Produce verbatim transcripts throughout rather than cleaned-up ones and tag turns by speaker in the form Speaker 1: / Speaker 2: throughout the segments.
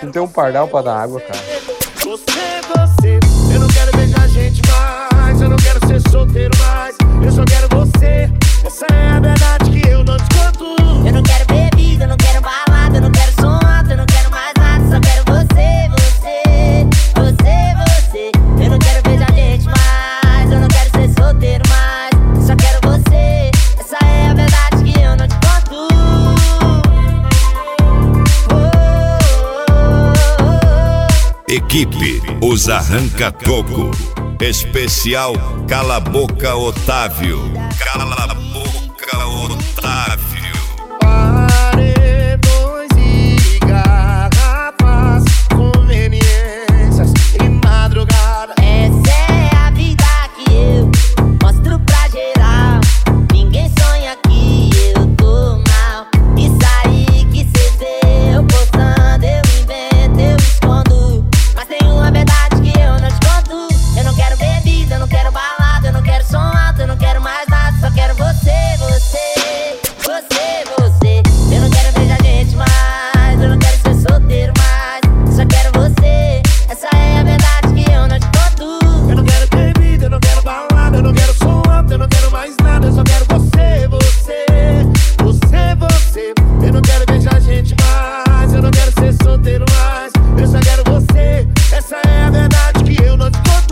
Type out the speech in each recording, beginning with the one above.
Speaker 1: não tem um pardal pra dar água, cara.
Speaker 2: Você, você, eu não quero beijar gente mais, eu não quero ser solteiro mais, eu só quero você. Essa é a verdade que eu não te conto.
Speaker 3: Eu não quero bebida, eu não quero balada, eu não quero som alto, eu não quero mais nada, só quero você, você, você, você. Eu não quero beijar gente mais, eu não quero ser solteiro mais, só quero você. Essa é a verdade que eu não te conto.
Speaker 4: Equipe Os Arranca-Toco. Especial Cala a Boca Otávio. Cala a Boca Otávio.
Speaker 2: Paredões e garrafas, conveniências e madrugada.
Speaker 3: Essa é a vida que eu mostro pra geral. Ninguém sonha que eu tô mal. Isso aí que cê vê eu postando, eu invento, eu escondo. Mas tem uma verdade que eu não te conto. Eu não quero bebida, eu não quero balada, eu não quero som alto, eu não quero mais nada, só quero você, você, você, você. Eu não quero beijar gente mais, eu não quero ser solteiro mais, só quero você. Essa é a verdade que eu não te conto.
Speaker 2: Eu não quero bebida, eu não quero balada, eu não quero som alto, eu não quero mais nada, eu só quero você, você, você, você. Eu não quero beijar gente mais, eu não quero ser solteiro mais, eu só quero você. Essa é a verdade que eu não te conto.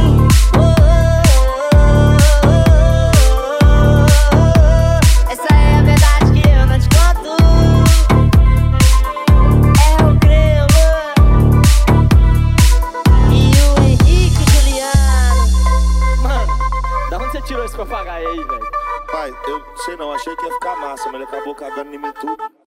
Speaker 3: Essa é a verdade que eu não te conto. É o Grelo e o Henrique Juliano.
Speaker 5: Mano, da onde você tirou esse papagaio aí, velho?
Speaker 2: Pai, eu sei não, achei que ia ficar massa, mas ele acabou cagando em mim tudo.